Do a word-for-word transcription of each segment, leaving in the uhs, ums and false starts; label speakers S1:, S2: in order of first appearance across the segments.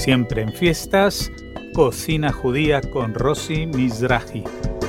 S1: Siempre en fiestas, Cocina Judía con Rosy Mizrahi.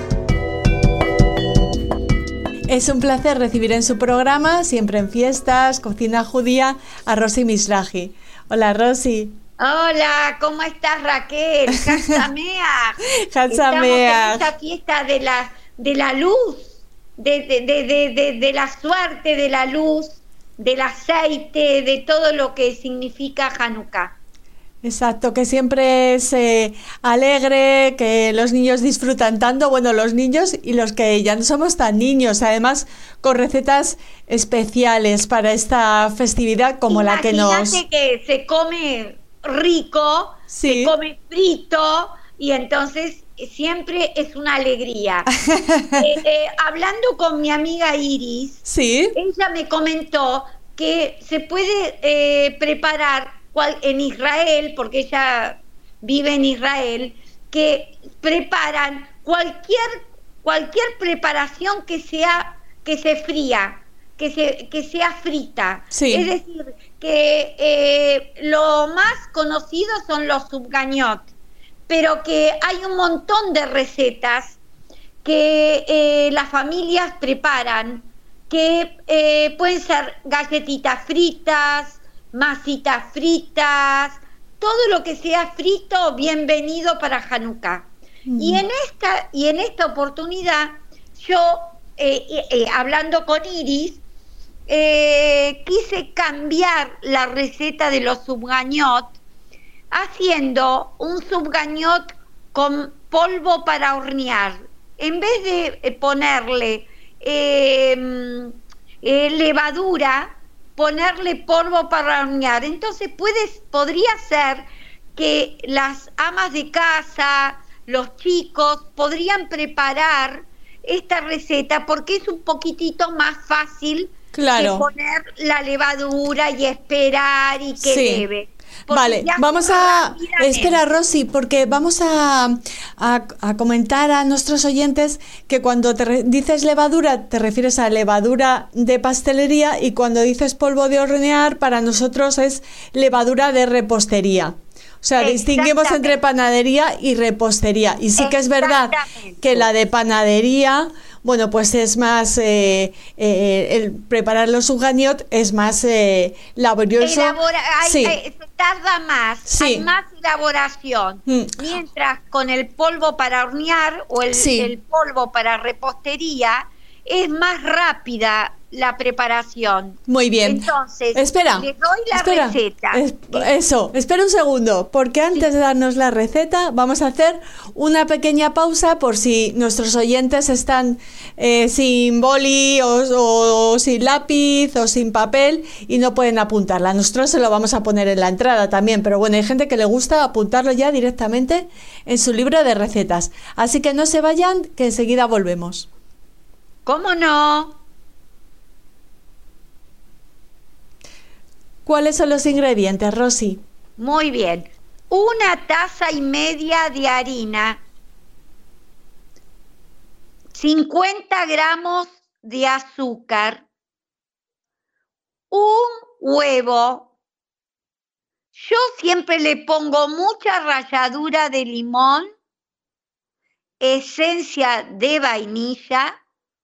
S2: Es un placer recibir en su programa, Siempre en fiestas, Cocina Judía, a Rosy Mizrahi. Hola, Rosy.
S3: Hola, ¿cómo estás, Raquel? Hatzameach.
S2: Hatzameach.
S3: Estamos en esta fiesta de la, de la luz, de, de, de, de, de, de la suerte, de la luz, del aceite, de todo lo que significa Hanukkah.
S2: Exacto, que siempre es eh, alegre, que los niños disfrutan tanto, bueno, los niños y los que ya no somos tan niños, además con recetas especiales para esta festividad como
S3: Imagínate
S2: la que nos...
S3: que se come rico,
S2: sí.
S3: se come frito y entonces siempre es una alegría. eh, eh, hablando con mi amiga Iris,
S2: sí.
S3: ella me comentó que se puede eh, preparar en Israel, porque ella vive en Israel, que preparan cualquier cualquier preparación que sea que se fría, que se que sea frita.
S2: Sí.
S3: Es decir, que eh, lo más conocido son los subgañot, pero que hay un montón de recetas que eh, las familias preparan, que eh, pueden ser galletitas fritas, masitas fritas, todo lo que sea frito, bienvenido para Hanukkah. Mm. Y en esta y en esta oportunidad, yo, eh, eh, hablando con Iris, eh, quise cambiar la receta de los subgañot, haciendo un subgañot con polvo para hornear. En vez de ponerle eh, eh, levadura, ponerle polvo para hornear. Entonces puedes, podría ser que las amas de casa, los chicos, podrían preparar esta receta porque es un poquitito más fácil,
S2: claro,
S3: que poner la levadura y esperar y que
S2: sí.
S3: leve.
S2: Vale, vamos a... Espera, Rosy, porque vamos a, a, a comentar a nuestros oyentes que cuando te re, dices levadura, te refieres a levadura de pastelería, y cuando dices polvo de hornear, para nosotros es levadura de repostería. O sea, distinguimos entre panadería y repostería. Y sí que es verdad que la de panadería... Bueno, pues es más, eh, eh, el preparar los subgañot es más eh, laborioso.
S3: Elabora, hay,
S2: sí.
S3: hay, se tarda más,
S2: sí.
S3: hay más elaboración. Mm. Mientras con el polvo para hornear o el,
S2: sí.
S3: el polvo para repostería es más rápida la preparación.
S2: Muy bien.
S3: Entonces,
S2: espera,
S3: le doy la
S2: espera,
S3: receta.
S2: Es, eso, espera un segundo, porque antes sí. de darnos la receta vamos a hacer una pequeña pausa por si nuestros oyentes están eh, sin boli o, o, o sin lápiz o sin papel y no pueden apuntarla. Nosotros se lo vamos a poner en la entrada también, pero bueno, hay gente que le gusta apuntarlo ya directamente en su libro de recetas. Así que no se vayan, que enseguida volvemos.
S3: ¿Cómo no?
S2: ¿Cuáles son los ingredientes, Rosy?
S3: Muy bien. Una taza y media de harina, cincuenta gramos de azúcar, un huevo. Yo siempre le pongo mucha ralladura de limón, esencia de vainilla.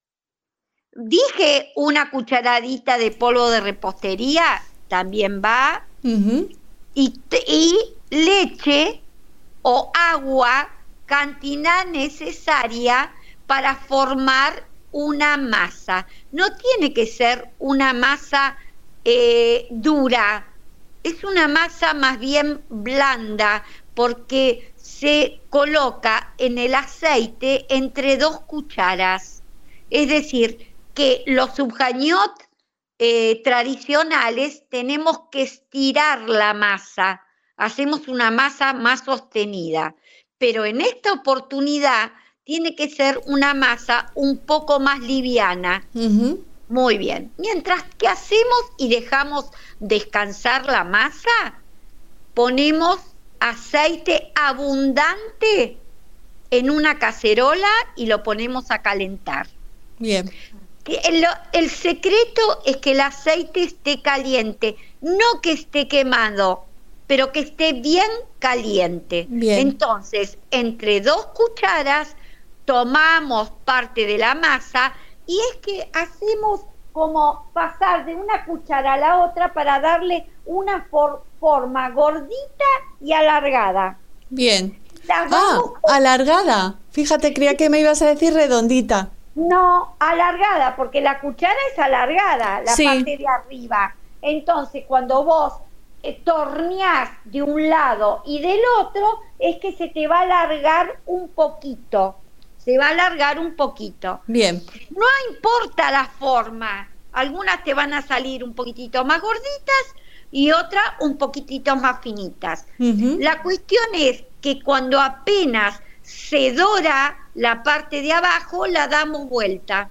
S3: Dije una cucharadita de polvo de repostería, también va, uh-huh. y, y leche o agua, cantidad necesaria para formar una masa. No tiene que ser una masa eh, dura, es una masa más bien blanda, porque se coloca en el aceite entre dos cucharas. Es decir, que los subgañot eh, tradicionales tenemos que estirar la masa, hacemos una masa más sostenida, pero en esta oportunidad tiene que ser una masa un poco más liviana. Uh-huh. Muy bien. Mientras que hacemos y dejamos descansar la masa, ponemos aceite abundante en una cacerola y lo ponemos a calentar.
S2: Bien.
S3: El, el secreto es que el aceite esté caliente, no que esté quemado. pero que esté bien caliente.
S2: Bien.
S3: Entonces, entre dos cucharas tomamos parte de la masa y es que hacemos como pasar de una cuchara a la otra para darle una for- forma gordita y alargada.
S2: Bien.
S3: Las
S2: Ah,
S3: vamos-
S2: alargada. Fíjate, creía que me ibas a decir redondita.
S3: No, alargada, porque la cuchara es alargada, la
S2: Sí.
S3: parte de arriba. Entonces, cuando vos eh, torneás de un lado y del otro, es que se te va a alargar un poquito. Se va a alargar un poquito.
S2: Bien.
S3: No importa la forma. Algunas te van a salir un poquitito más gorditas y otras un poquitito más finitas.
S2: Ujú.
S3: La cuestión es que cuando apenas se dora la parte de abajo, la damos vuelta.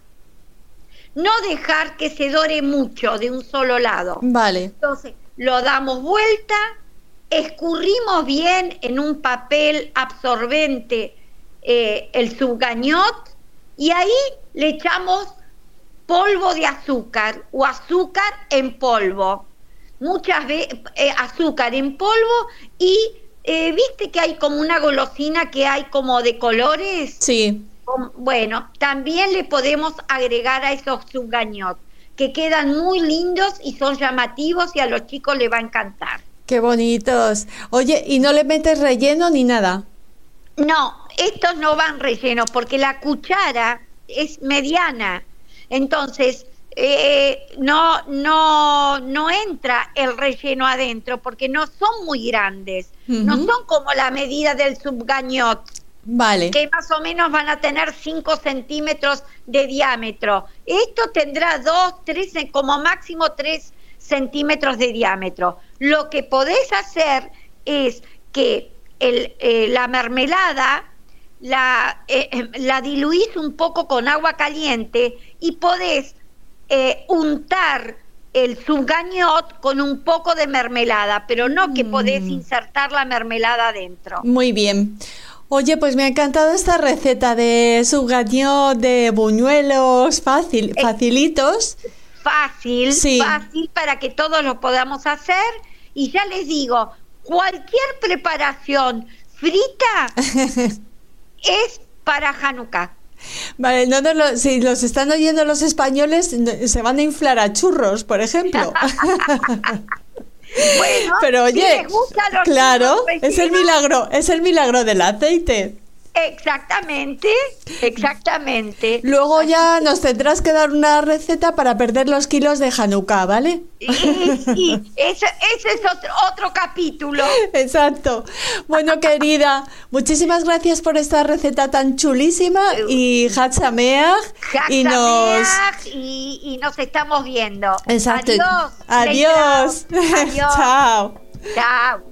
S3: No dejar que se dore mucho de un solo lado.
S2: Vale.
S3: Entonces, lo damos vuelta, escurrimos bien en un papel absorbente eh, el subgañot y ahí le echamos polvo de azúcar o azúcar en polvo. Muchas veces eh, azúcar en polvo y eh, viste que hay como una golosina que hay como de colores.
S2: Sí.
S3: Bueno, también le podemos agregar a esos subgañot, que quedan muy lindos y son llamativos y a los chicos les va a encantar.
S2: Qué bonitos. Oye, ¿y no le metes relleno ni nada?
S3: No, estos no van rellenos porque la cuchara es mediana, entonces eh, no, no, no entra el relleno adentro porque no son muy grandes,
S2: Ujú.
S3: no son como la medida del subgañot,
S2: Vale.
S3: que más o menos van a tener cinco centímetros de diámetro. Esto tendrá dos, tres, como máximo tres centímetros de diámetro. Lo que podés hacer es que el, eh, la mermelada la, eh, la diluís un poco con agua caliente y podés eh, untar el subgañot con un poco de mermelada, pero no que podés insertar la mermelada adentro.
S2: Muy bien. Oye, pues me ha encantado esta receta de subgañot de buñuelos fácil, facilitos.
S3: Fácil,
S2: Sí.
S3: fácil para que todos lo podamos hacer. Y ya les digo, cualquier preparación frita es para Hanukkah.
S2: Vale, no nos lo- si los están oyendo los españoles, no- se van a inflar a churros, por ejemplo.
S3: Bueno,
S2: Pero
S3: si
S2: oye,
S3: les gustan los
S2: claro,
S3: churros
S2: es el
S3: rellenos,
S2: milagro, es el milagro del aceite.
S3: Exactamente, exactamente.
S2: Luego ya nos tendrás que dar una receta para perder los kilos de Hanukkah, ¿vale?
S3: Y, y ese, ese es otro, otro capítulo.
S2: Exacto. Bueno, querida, muchísimas gracias por esta receta tan chulísima y Chag Sameach, y nos
S3: Sameach, y, y nos estamos viendo.
S2: Exacto.
S3: Adiós.
S2: Adiós.
S3: Leila. Adiós.
S2: Chao.
S3: Chao.